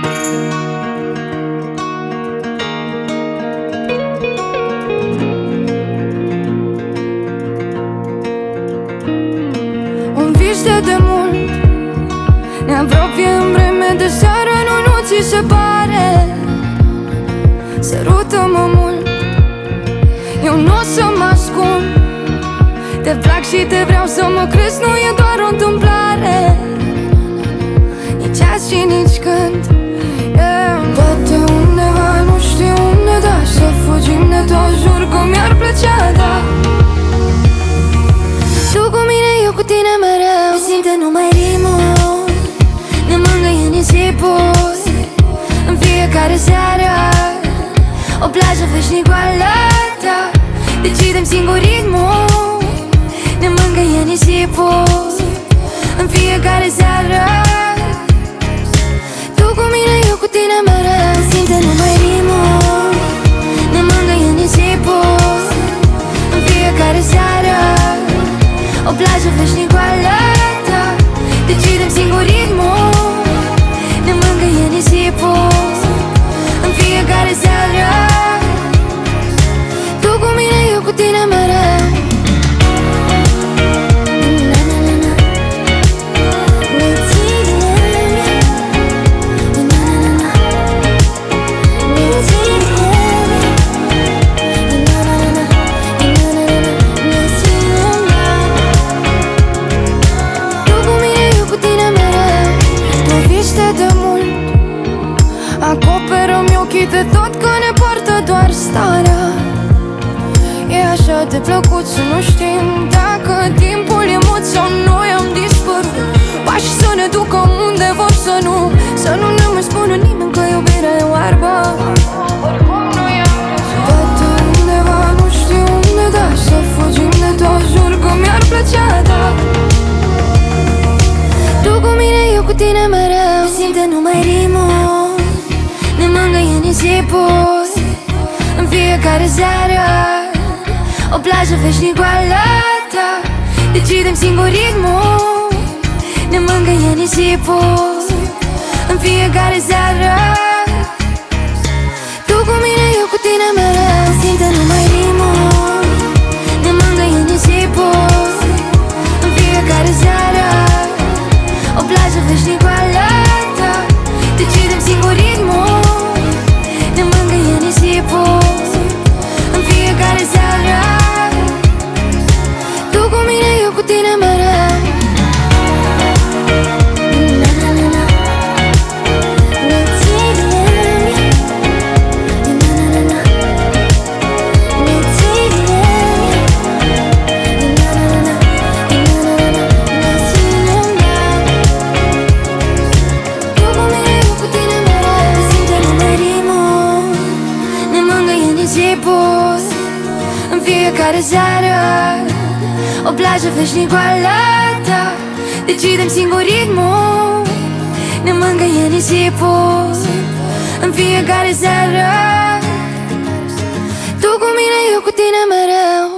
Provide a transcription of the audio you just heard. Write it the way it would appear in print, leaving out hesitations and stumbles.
Un vis de mult ne apropie în vreme de seară, nu ți se pare? Sărută-mă mult, eu nu o să mă ascund. Te plac și te vreau să mă crezi, nu e doar o întâmplare. Nici azi și nici când, poate undeva, nu știu unde, dar să fugim de tot, jur că mi-ar plăcea, da. Tu cu mine, eu cu tine mereu, ne simte numai rimul, ne mângâie nisipul în fiecare seară. O plajă veșnic goală, da. Decidem singur ritmul, ne mângâie nisipul în fiecare seară. Tu cu mine, eu cu tine mereu, ne simte numai rimul, ne mângâie nisipul în fiecare seară. O plajă veșnic goală, da. Decidem singur ritmul, ne mângâie nisipul în fiecare seară. Tu cu mine, eu cu tine mereu. Acoperă-mi ochii de tot, că ne poartă doar starea. E așa de plăcut să nu știm dacă timpul e mut sau noi am dispărut. Pași să ne ducă unde vor să nu ne mai spună nimeni că iubirea e oarbă. Oricum noi am crezut, poate undeva, nu știu unde, dar să fugim de tot, jur că mi-ar plăcea, da. Tu cu mine, eu cu tine mereu, ne simte numai rimul, ne mângâie nisipul în fiecare seară. O plajă veșnic goală, da. Decidem singur ritmul, ne mângâie nisipul în fiecare seară. Tu cu mine, eu cu tine mereu, ne simte numai rimul, ne mângâie nisipul în fiecare seară. O plajă veșnic goală, da. Decidem singur ritmul, ne mângâie nisipul în fiecare seară. Tu cu mine, eu cu tine mereu. În fiecare seară. O plajă veșnic goală, da. Decidem singur ritmul, ne mângâie nisipul în fiecare seară. Tu cu mine, eu cu tine mereu.